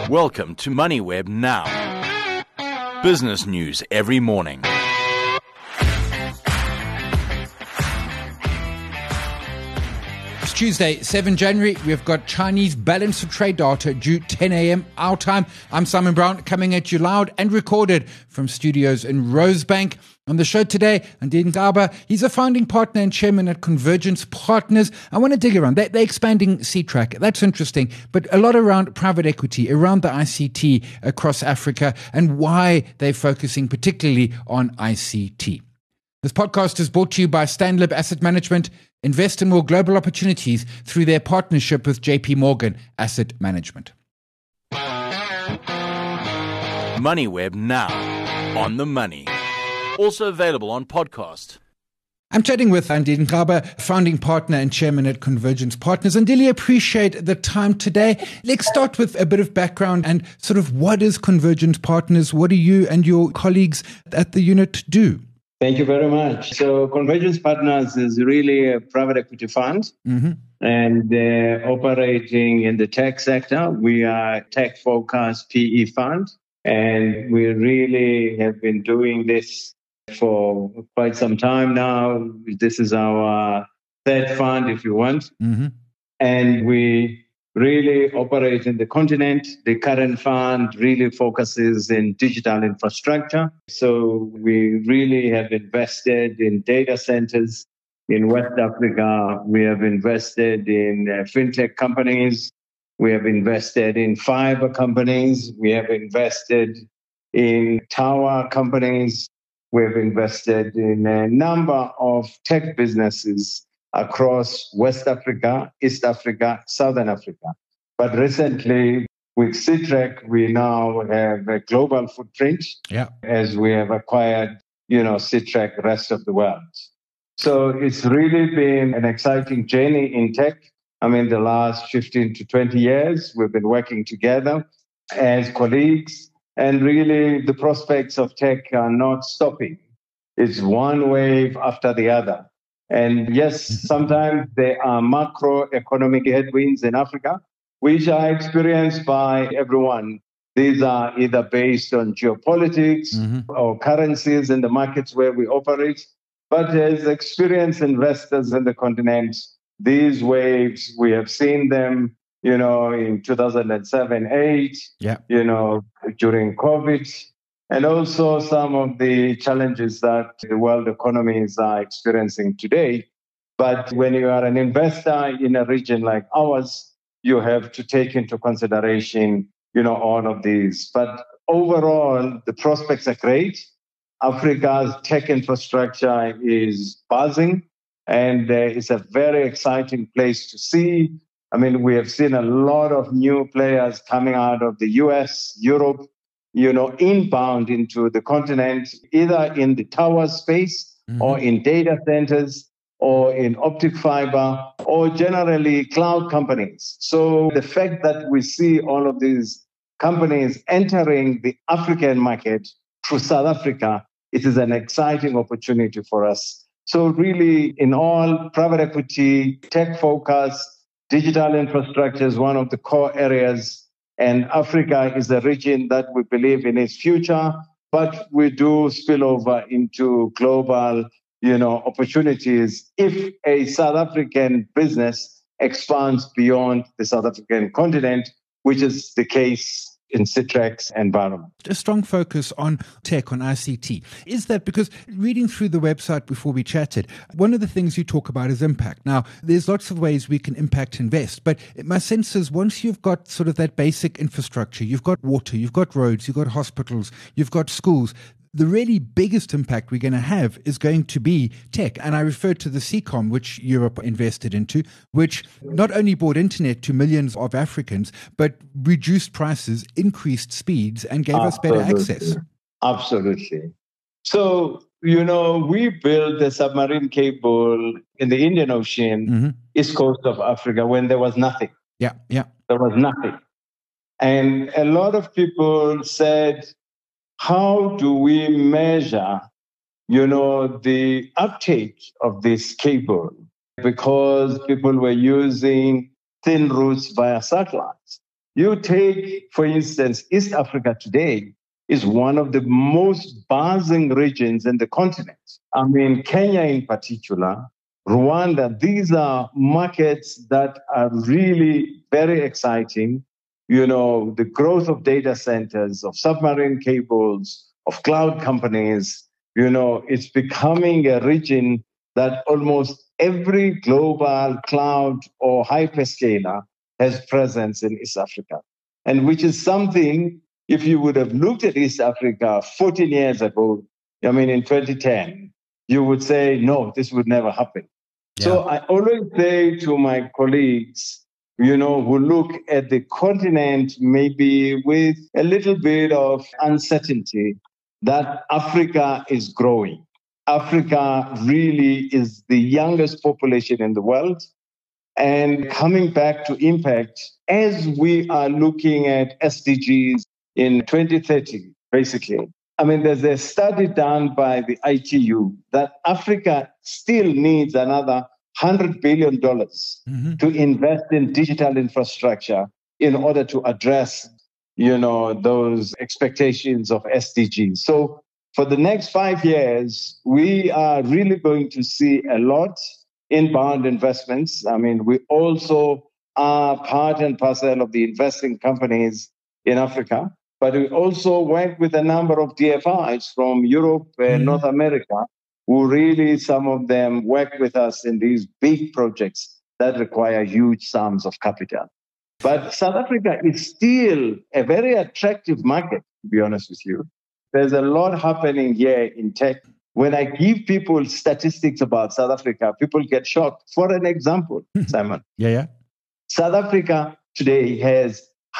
Welcome to MoneyWeb Now. Business news every morning. It's Tuesday, 7 January. We've got Chinese balance of trade data due 10 a.m. our time. I'm Simon Brown, coming at you loud and recorded from studios in Rosebank. On the show today, Andile Ngaba, he's a founding partner and chairman at Convergence Partners. I want to dig around. They're expanding Ctrack. That's interesting, but a lot around private equity, around the ICT across Africa, and why they're focusing particularly on ICT. This podcast is brought to you by Stanlib Asset Management. Invest in more global opportunities through their partnership with JP Morgan Asset Management. MoneyWeb Now. On the money. Also available on podcast. I'm chatting with Andile Ngaba, founding partner and chairman at Convergence Partners. Andile, appreciate the time today. Let's start with a bit of background and sort of what is Convergence Partners? What do you and your colleagues at the unit do? Thank you very much. So Convergence Partners is really a private equity fund and operating in the tech sector. We are a tech-focused PE fund, and we really have been doing this for quite some time now. This is our third fund, if you want. And we really operate in the continent. The current fund really focuses in digital infrastructure. So we really have invested in data centers in West Africa. We have invested in fintech companies. We have invested in fiber companies. We have invested in tower companies. We have invested in a number of tech businesses across West Africa, East Africa, Southern Africa. But recently, with Ctrack, we now have a global footprint as we have acquired, Ctrack, rest of the world. So it's really been an exciting journey in tech. I mean, the last 15 to 20 years, we've been working together as colleagues. And really, the prospects of tech are not stopping. It's one wave after the other. And yes, sometimes there are macroeconomic headwinds in Africa, which are experienced by everyone. These are either based on geopolitics or currencies in the markets where we operate. But as experienced investors in the continent, these waves, we have seen them, in 2007, 8, during COVID, and also some of the challenges that the world economies are experiencing today. But when you are an investor in a region like ours, you have to take into consideration, all of these. But overall, the prospects are great. Africa's tech infrastructure is buzzing, and it's a very exciting place to see. I mean, we have seen a lot of new players coming out of the US, Europe, inbound into the continent, either in the tower space or in data centers or in optic fiber or generally cloud companies. So the fact that we see all of these companies entering the African market through South Africa, it is an exciting opportunity for us. So really, in all, private equity, tech focus, digital infrastructure is one of the core areas, and Africa is a region that we believe in its future, but we do spill over into global, opportunities if a South African business expands beyond the South African continent, which is the case in Ctrack's environment. A strong focus on tech, on ICT. Is that because reading through the website before we chatted, one of the things you talk about is impact. Now, there's lots of ways we can impact invest, but my sense is once you've got sort of that basic infrastructure, you've got water, you've got roads, you've got hospitals, you've got schools, the really biggest impact we're going to have is going to be tech. And I refer to the CCOM, which Europe invested into, which not only brought internet to millions of Africans, but reduced prices, increased speeds, and gave us better access. Absolutely. So, we built the submarine cable in the Indian Ocean, east coast of Africa, when there was nothing. Yeah. There was nothing. And a lot of people said, how do we measure, the uptake of this cable? Because people were using thin routes via satellites. You take, for instance, East Africa today is one of the most buzzing regions in the continent. I mean, Kenya in particular, Rwanda, these are markets that are really very exciting. The growth of data centers, of submarine cables, of cloud companies, it's becoming a region that almost every global cloud or hyperscaler has presence in East Africa. And which is something, if you would have looked at East Africa 14 years ago, in 2010, you would say, no, this would never happen. Yeah. So I always say to my colleagues, who look at the continent maybe with a little bit of uncertainty, that Africa is growing. Africa really is the youngest population in the world. And coming back to impact, as we are looking at SDGs in 2030, basically, there's a study done by the ITU that Africa still needs another $100 billion to invest in digital infrastructure in order to address, those expectations of SDGs. So for the next 5 years, we are really going to see a lot inbound investments. We also are part and parcel of the investing companies in Africa, but we also work with a number of DFIs from Europe and North America, who really, some of them work with us in these big projects that require huge sums of capital. But South Africa is still a very attractive market, to be honest with you. There's a lot happening here in tech. When I give people statistics about South Africa, people get shocked. For an example, Simon. Yeah. South Africa today has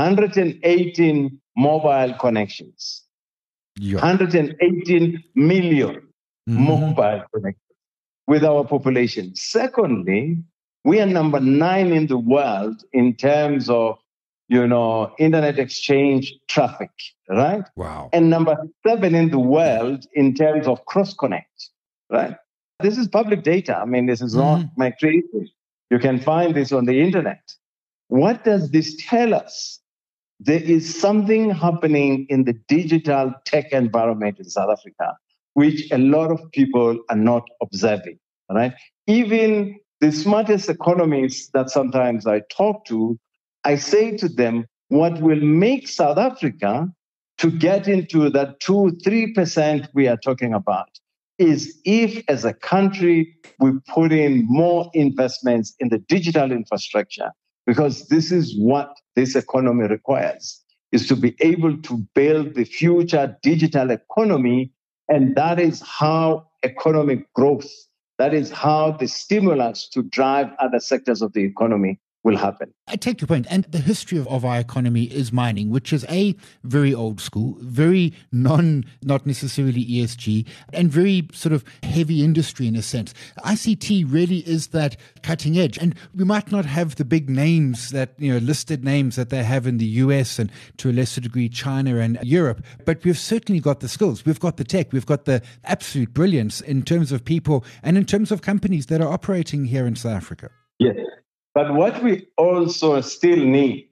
118 mobile connections. Yeah. 118 million mobile connections with our population. Secondly, we are number 9 in the world in terms of, internet exchange traffic, right? Wow. And number 7 in the world in terms of cross-connect, right? This is public data. This is not my creation. You can find this on the internet. What does this tell us? There is something happening in the digital tech environment in South Africa, which a lot of people are not observing, right? Even the smartest economists that sometimes I talk to, I say to them, what will make South Africa to get into that 2-3% we are talking about is if, as a country, we put in more investments in the digital infrastructure, because this is what this economy requires, is to be able to build the future digital economy. And that is how economic growth, that is how the stimulus to drive other sectors of the economy will happen. I take your point. And the history of our economy is mining, which is a very old school, very not necessarily ESG, and very sort of heavy industry in a sense. ICT really is that cutting edge. And we might not have the big names that, listed names that they have in the US and to a lesser degree China and Europe, but we've certainly got the skills. We've got the tech. We've got the absolute brilliance in terms of people and in terms of companies that are operating here in South Africa. Yes. But what we also still need,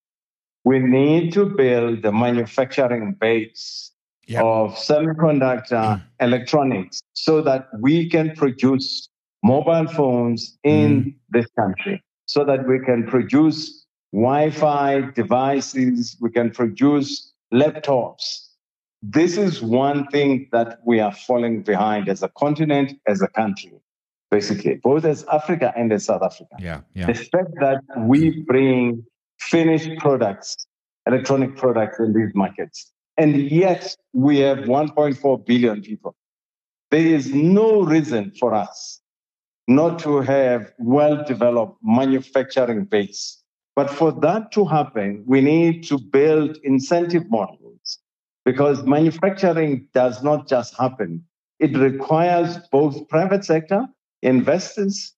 we need to build the manufacturing base of semiconductor electronics so that we can produce mobile phones in this country, so that we can produce Wi-Fi devices, we can produce laptops. This is one thing that we are falling behind as a continent, as a country. Basically, both as Africa and as South Africa. Yeah. The fact that we bring finished products, electronic products in these markets, and yet we have 1.4 billion people. There is no reason for us not to have well-developed manufacturing base. But for that to happen, we need to build incentive models, because manufacturing does not just happen. It requires both private sector, investors,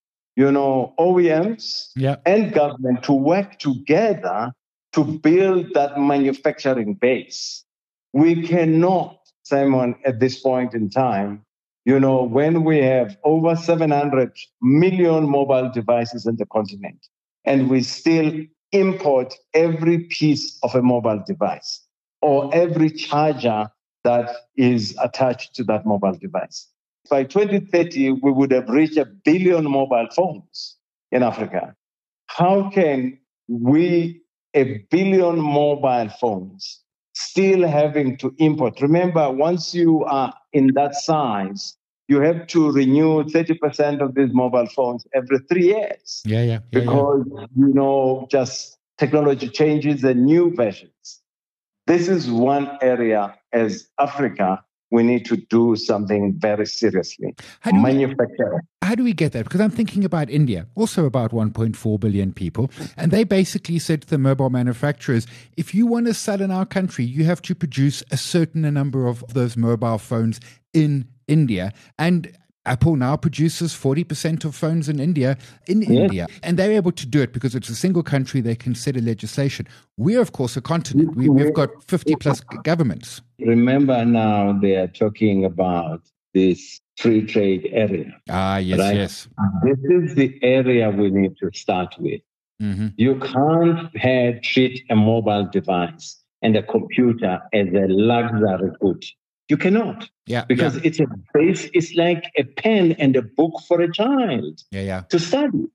OEMs, and government to work together to build that manufacturing base. We cannot, Simon, at this point in time, when we have over 700 million mobile devices in the continent, and we still import every piece of a mobile device or every charger that is attached to that mobile device. By 2030, we would have reached 1 billion mobile phones in Africa. How can we, 1 billion mobile phones, still having to import? Remember, once you are in that size, you have to renew 30% of these mobile phones every 3 years. Because, just technology changes and new versions. This is one area as Africa we need to do something very seriously. Manufacturing. How do we get that? Because I'm thinking about India, also about 1.4 billion people. And they basically said to the mobile manufacturers, if you want to sell in our country, you have to produce a certain number of those mobile phones in India. And Apple now produces 40% of phones in India. India. And they're able to do it because it's a single country. They can set a legislation. We're, of course, a continent. We've got 50 plus governments. Remember now they are talking about this free trade area. Yes, right? Yes. This is the area we need to start with. Mm-hmm. You can't treat a mobile device and a computer as a luxury good. You cannot. Because it's like a pen and a book for a child to study.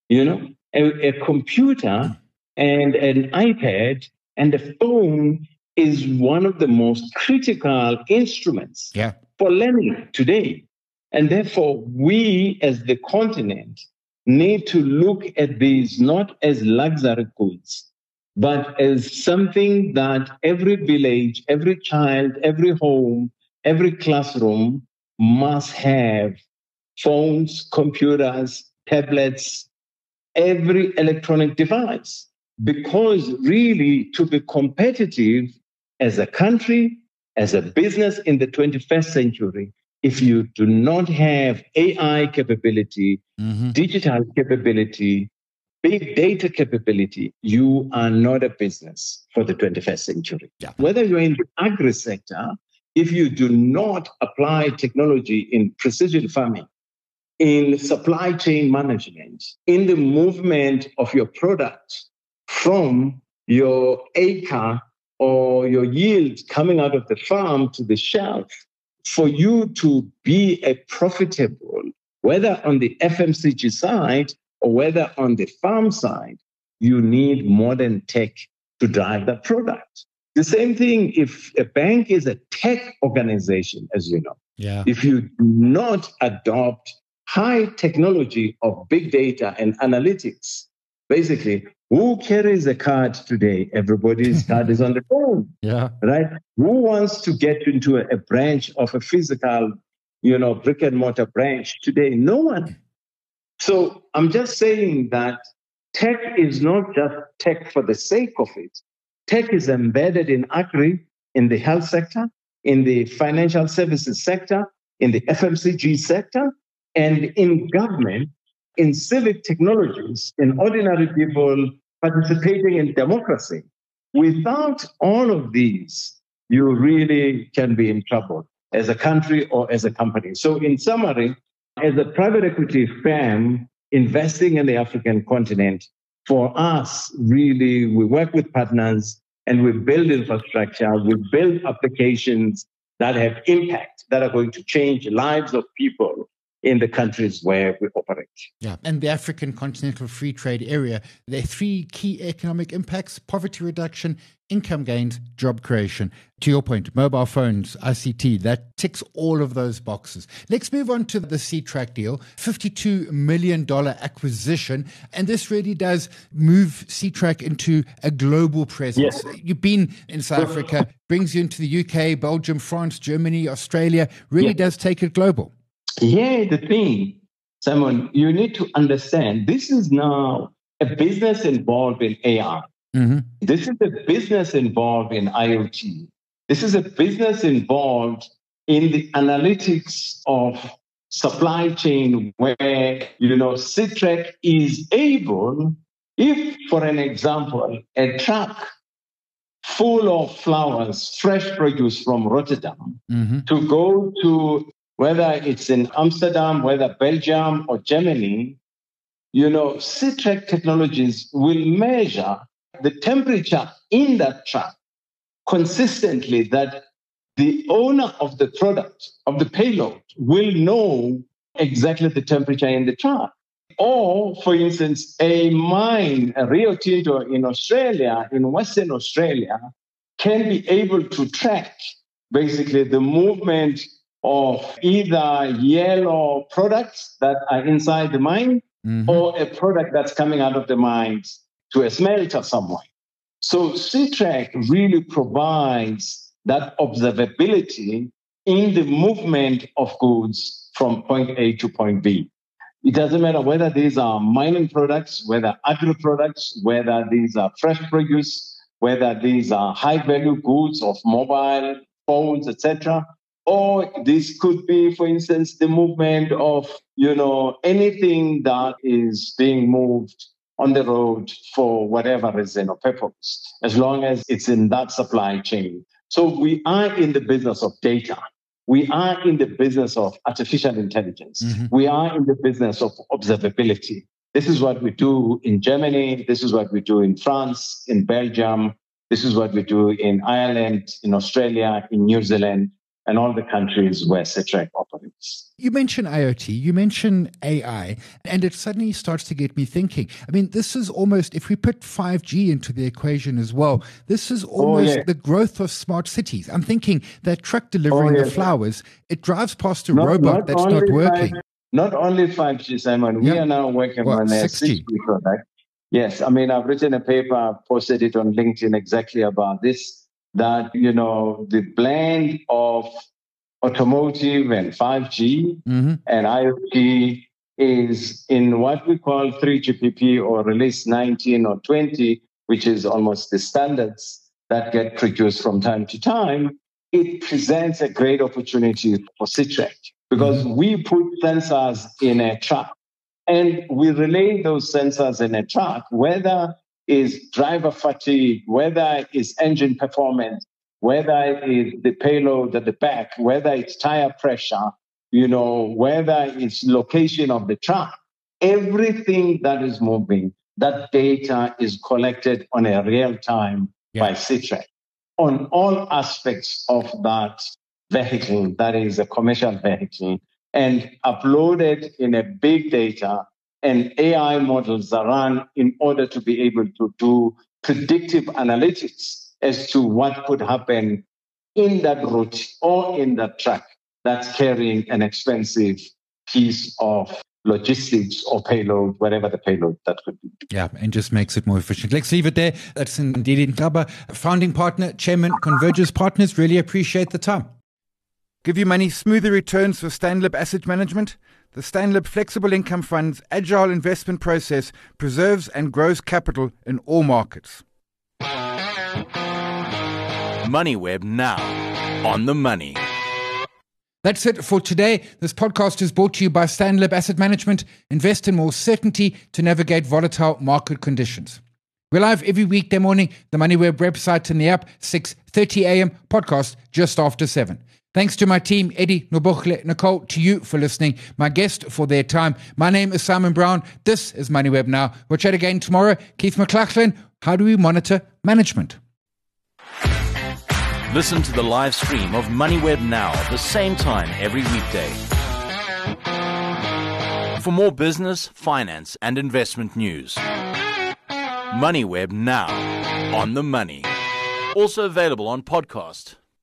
A computer and an iPad and a phone is one of the most critical instruments for learning today. And therefore, we as the continent need to look at these not as luxury goods, but as something that every village, every child, every home, every classroom must have phones, computers, tablets, every electronic device. Because really, to be competitive as a country, as a business in the 21st century, if you do not have AI capability, digital capability, big data capability, you are not a business for the 21st century. Whether you're in the agri sector, if you do not apply technology in precision farming, in supply chain management, in the movement of your product from your acre or your yield coming out of the farm to the shelf, for you to be a profitable, whether on the FMCG side or whether on the farm side, you need modern tech to drive that product. The same thing if a bank is a tech organization, as you know. If you do not adopt high technology of big data and analytics, basically, who carries a card today? Everybody's card is on the phone. Right? Who wants to get into a branch of a physical, brick and mortar branch today? No one. So I'm just saying that tech is not just tech for the sake of it. Tech is embedded in agri, in the health sector, in the financial services sector, in the FMCG sector, and in government, in civic technologies, in ordinary people participating in democracy. Without all of these, you really can be in trouble as a country or as a company. So in summary, as a private equity firm investing in the African continent, for us, really, we work with partners and we build infrastructure, we build applications that have impact, that are going to change lives of people in the countries where we operate. And the African Continental Free Trade Area, there are three key economic impacts: poverty reduction, income gains, job creation. To your point, mobile phones, ICT, that ticks all of those boxes. Let's move on to the Ctrack deal, $52 million acquisition. And this really does move Ctrack into a global presence. You've been in South Africa, brings you into the UK, Belgium, France, Germany, Australia, really does take it global. The thing, Simon, you need to understand, this is now a business involved in AI. This is a business involved in IoT. This is a business involved in the analytics of supply chain where, Ctrack is able, if, for an example, a truck full of flowers, fresh produce from Rotterdam, to go to whether it's in Amsterdam, whether Belgium or Germany, Ctrack Technologies will measure the temperature in that truck consistently, that the owner of the product, of the payload, will know exactly the temperature in the truck. Or, for instance, a mine, a Rio Tinto in Australia, in Western Australia, can be able to track basically the movement of either yellow products that are inside the mine or a product that's coming out of the mines to a smelter somewhere. So CTRAC really provides that observability in the movement of goods from point A to point B. It doesn't matter whether these are mining products, whether agri products, whether these are fresh produce, whether these are high-value goods of mobile phones, etc., or this could be, for instance, the movement of, anything that is being moved on the road for whatever reason or purpose, as long as it's in that supply chain. So we are in the business of data. We are in the business of artificial intelligence. We are in the business of observability. This is what we do in Germany. This is what we do in France, in Belgium. This is what we do in Ireland, in Australia, in New Zealand, and all the countries where CTRAC operates. You mentioned IoT, you mentioned AI, and it suddenly starts to get me thinking. I mean, this is almost, if we put 5G into the equation as well, this is almost the growth of smart cities. I'm thinking that truck delivering the flowers, it drives past a robot that's not working. Not only 5G, Simon. We are now working on a 6G product. Yes, I mean, I've written a paper, posted it on LinkedIn exactly about this, that, the blend of automotive and 5G and IoT is in what we call 3GPP or release 19 or 20, which is almost the standards that get produced from time to time. It presents a great opportunity for CTRAC because we put sensors in a truck and we relay those sensors in a truck, whether is driver fatigue, whether it's engine performance, whether it's the payload at the back, whether it's tire pressure, whether it's location of the truck. Everything that is moving, that data is collected on a real time by CTRAC on all aspects of that vehicle, that is a commercial vehicle, and uploaded in a big data, and AI models are run in order to be able to do predictive analytics as to what could happen in that route or in that truck that's carrying an expensive piece of logistics or payload, whatever the payload that could be. Yeah, and just makes it more efficient. Let's leave it there. That's Ndidi Nhlaba, founding partner, chairman, Convergence Partners. Really appreciate the time. Give you money smoother returns for Stanlib Asset Management. The Stanlib Flexible Income Fund's agile investment process preserves and grows capital in all markets. MoneyWeb now, on the money. That's it for today. This podcast is brought to you by Stanlib Asset Management. Invest in more certainty to navigate volatile market conditions. We're live every weekday morning, the MoneyWeb website and the app, 6:30 a.m. podcast just after 7. Thanks to my team, Eddie, Nobochle, Nicole, to you for listening, my guest for their time. My name is Simon Brown. This is MoneyWeb Now. We'll chat again tomorrow. Keith McLachlan, how do we monitor management? Listen to the live stream of MoneyWeb Now the same time every weekday. For more business, finance, and investment news. MoneyWeb Now, on the money. Also available on podcast.